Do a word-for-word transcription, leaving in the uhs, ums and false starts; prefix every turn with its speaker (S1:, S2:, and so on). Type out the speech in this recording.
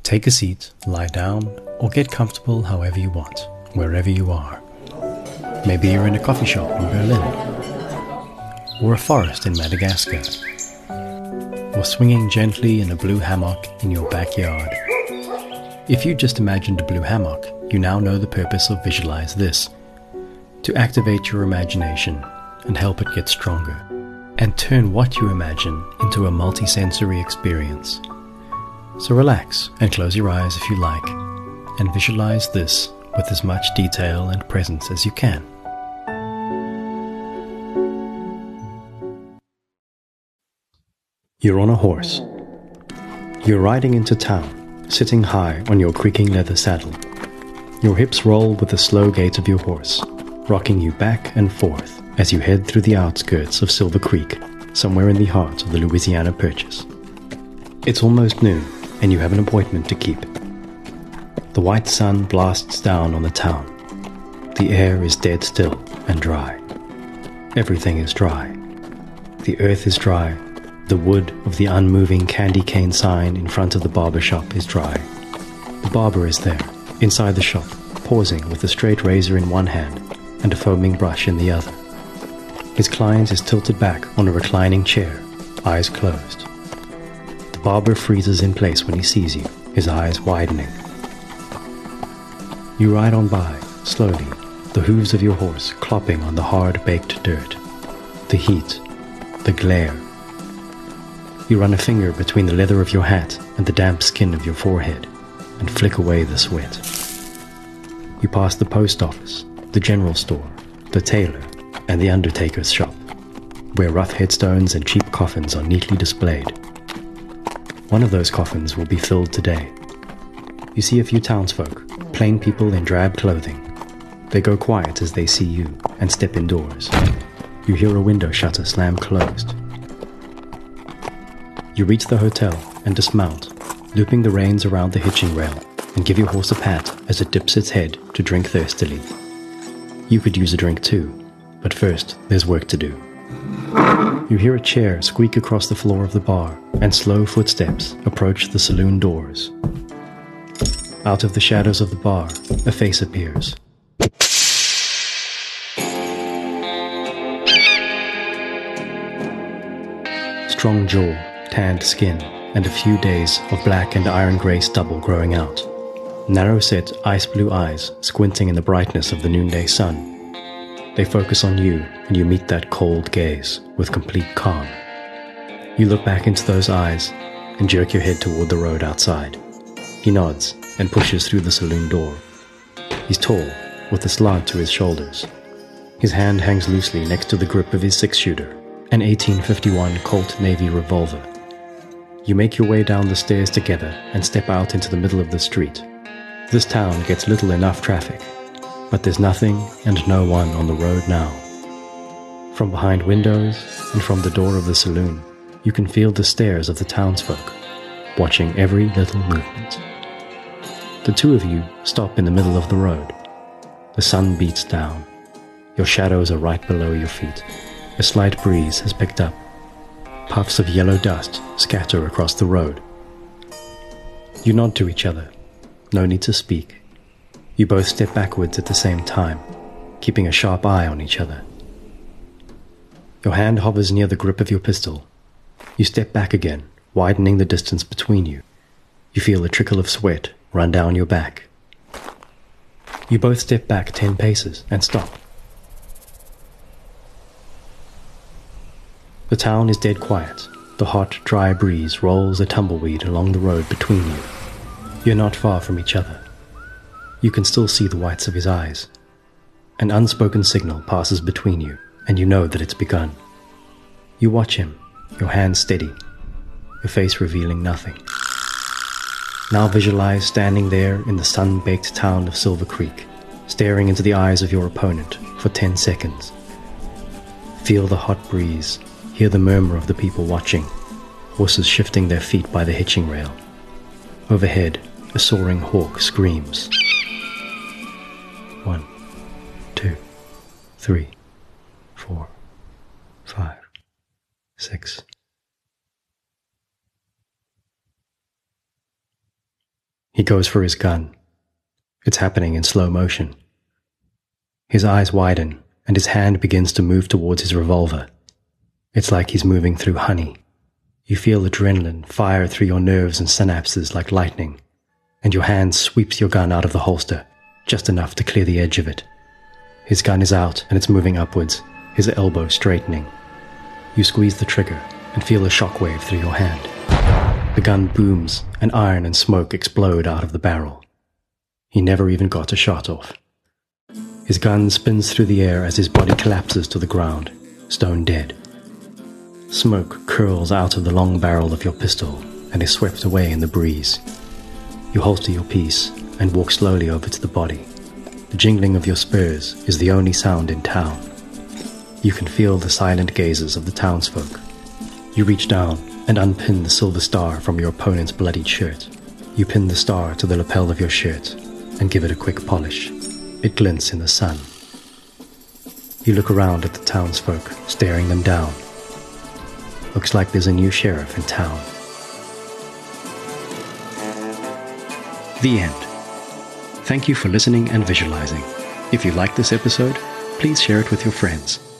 S1: Take a seat, lie down, or get comfortable however you want, wherever you are. Maybe you're in a coffee shop in Berlin, or a forest in Madagascar, or swinging gently in a blue hammock in your backyard. If you just imagined a blue hammock, you now know the purpose of Visualize This: to activate your imagination and help it get stronger, and turn what you imagine into a multi-sensory experience. So relax and close your eyes if you like, and visualize this with as much detail and presence as you can. You're on a horse. You're riding into town, sitting high on your creaking leather saddle. Your hips roll with the slow gait of your horse, rocking you back and forth as you head through the outskirts of Silver Creek, somewhere in the heart of the Louisiana Purchase. It's almost noon, and you have an appointment to keep. The white sun blasts down on the town. The air is dead still and dry. Everything is dry. The earth is dry. The wood of the unmoving candy cane sign in front of the barber shop is dry. The barber is there, inside the shop, pausing with a straight razor in one hand and a foaming brush in the other. His client is tilted back on a reclining chair, eyes closed. The barber freezes in place when he sees you, his eyes widening. You ride on by, slowly, the hooves of your horse clopping on the hard-baked dirt. The heat, the glare. You run a finger between the leather of your hat and the damp skin of your forehead and flick away the sweat. You pass the post office, the general store, the tailor, and the undertaker's shop, where rough headstones and cheap coffins are neatly displayed. One of those coffins will be filled today. You see a few townsfolk, plain people in drab clothing. They go quiet as they see you and step indoors. You hear a window shutter slam closed. You reach the hotel and dismount, looping the reins around the hitching rail, and give your horse a pat as it dips its head to drink thirstily. You could use a drink too, but first there's work to do. You hear a chair squeak across the floor of the bar, and slow footsteps approach the saloon doors. Out of the shadows of the bar, a face appears. Strong jaw, tanned skin, and a few days of black and iron-grey stubble growing out. Narrow-set, ice-blue eyes squinting in the brightness of the noonday sun. They focus on you, and you meet that cold gaze with complete calm. You look back into those eyes and jerk your head toward the road outside. He nods and pushes through the saloon door. He's tall, with a slant to his shoulders. His hand hangs loosely next to the grip of his six-shooter, an eighteen fifty-one Colt Navy revolver. You make your way down the stairs together and step out into the middle of the street. This town gets little enough traffic, but there's nothing and no one on the road now. From behind windows and from the door of the saloon, you can feel the stares of the townsfolk, watching every little movement. The two of you stop in the middle of the road. The sun beats down. Your shadows are right below your feet. A slight breeze has picked up. Puffs of yellow dust scatter across the road. You nod to each other. No need to speak. You both step backwards at the same time, keeping a sharp eye on each other. Your hand hovers near the grip of your pistol. You step back again, widening the distance between you. You feel a trickle of sweat run down your back. You both step back ten paces and stop. The town is dead quiet. The hot, dry breeze rolls a tumbleweed along the road between you. You're not far from each other. You can still see the whites of his eyes. An unspoken signal passes between you, and you know that it's begun. You watch him, your hands steady, your face revealing nothing. Now visualize standing there in the sun-baked town of Silver Creek, staring into the eyes of your opponent for ten seconds. Feel the hot breeze. Hear the murmur of the people watching, horses shifting their feet by the hitching rail. Overhead, a soaring hawk screams. One, two, three, four, five, six. He goes for his gun. It's happening in slow motion. His eyes widen, and his hand begins to move towards his revolver. It's like he's moving through honey. You feel adrenaline fire through your nerves and synapses like lightning, and your hand sweeps your gun out of the holster, just enough to clear the edge of it. His gun is out, and it's moving upwards, his elbow straightening. You squeeze the trigger and feel a shockwave through your hand. The gun booms, and iron and smoke explode out of the barrel. He never even got a shot off. His gun spins through the air as his body collapses to the ground, stone dead. Smoke curls out of the long barrel of your pistol and is swept away in the breeze. You holster your piece and walk slowly over to the body. The jingling of your spurs is the only sound in town. You can feel the silent gazes of the townsfolk. You reach down and unpin the silver star from your opponent's bloodied shirt. You pin the star to the lapel of your shirt and give it a quick polish. It glints in the sun. You look around at the townsfolk, staring them down. Looks like there's a new sheriff in town. The end. Thank you for listening and visualizing. If you liked this episode, please share it with your friends.